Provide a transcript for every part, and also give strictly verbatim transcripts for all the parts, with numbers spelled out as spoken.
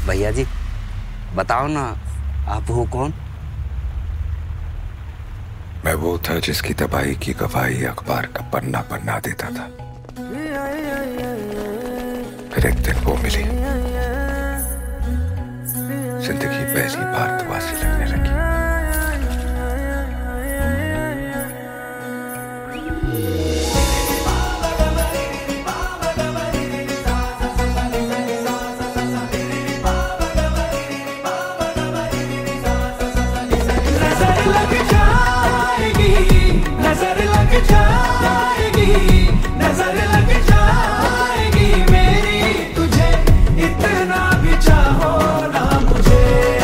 भैया जी बताओ ना, आप हो कौन? मैं वो था जिसकी तबाही की गवाही अखबार का पन्ना पन्ना देता था। फिर एक दिन वो मिली, जिंदगी पहली बार दुआ सी लगने लगी। नजर लग जाएगी, नजर लग जाएगी मेरी, तुझे इतना भी चाहो ना मुझे।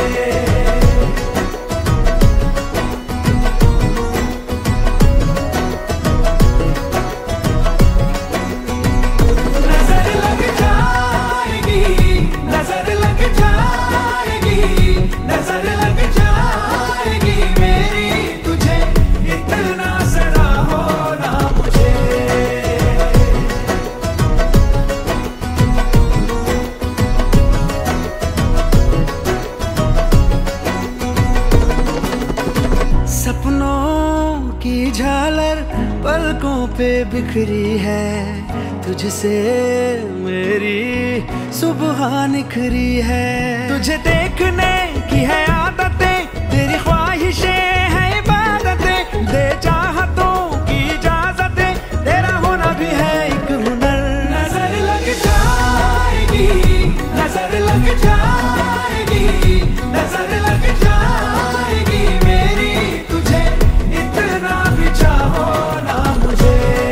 नजर लग जाएगी, नजर लग जाएगी, नजर लग जाएगी मेरी, तुझे इतना सपनों की झालर पलकों पे बिखरी है, तुझसे मेरी सुबह निखरी है। तुझे देखने की है आदतें, तेरी ख्वाहिशें हैं इबादतें, दे चाहतों की इजाजतें, तेरा होना भी है एक हुनर। नजर लग जाएगी, नजर लग जाएगी, नजर लग जाएगी मेरी, तुझे इतना भी चाहो ना मुझे।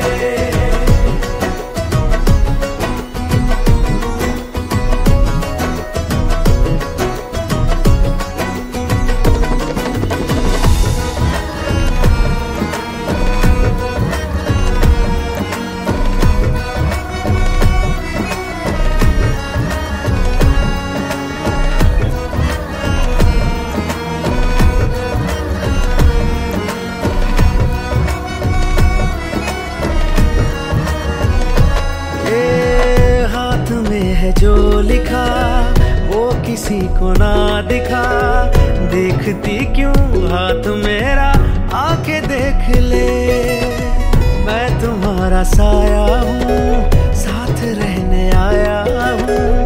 है जो लिखा वो किसी को ना दिखा, देखती क्यों हाथ मेरा आके देख ले। मैं तुम्हारा साया हूँ, साथ रहने आया हूँ।